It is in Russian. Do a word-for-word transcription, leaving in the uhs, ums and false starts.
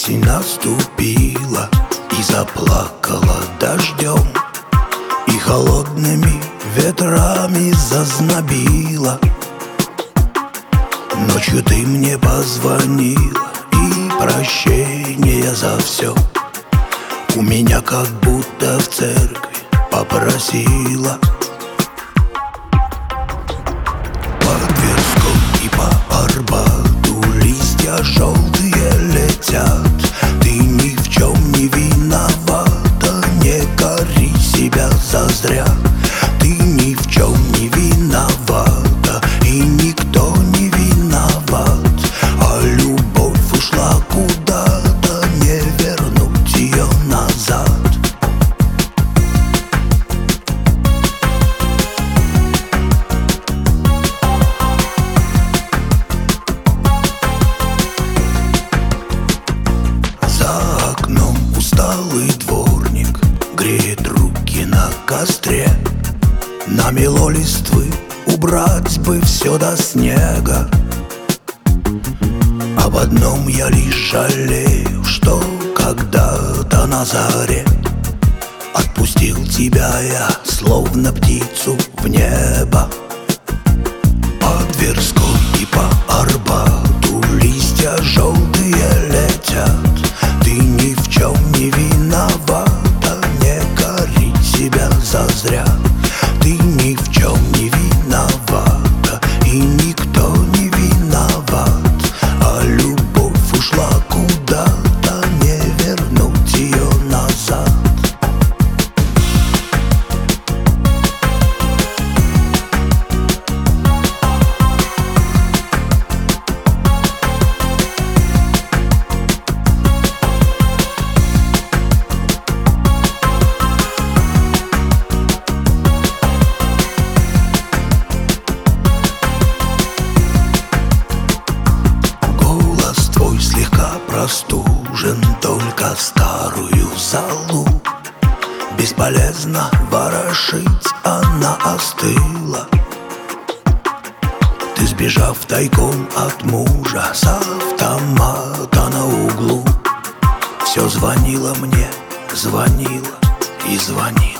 Осень наступила и заплакала дождем, и холодными ветрами зазнобила. Ночью ты мне позвонила и прощения за все у меня как будто в церкви попросила. По Тверском и по Арбату листья желтые летят. Ты ни в чем не виновата, не кори себя зазря. Ты ни в чем не виновата, и никто не виноват. А любовь ушла куда-то, не вернуть ее назад. За окном усталый дворник греет руки на костре. Намело листвы, убрать бы все до снега. Об одном я лишь жалею, что когда-то на заре отпустил тебя я, словно птицу, в небо. По Тверской и по Арбату листья желтые летят. Ты ни в чем не виновата, не кори себя зазря. Ты ни в чем не виновата, и никто не виноват. А любовь ушла куда-то, не вернуть ее назад. Простужен, только старую залу бесполезно ворошить, она остыла. Ты, сбежав тайком от мужа с автомата на углу, все звонила мне, звонила и звонила.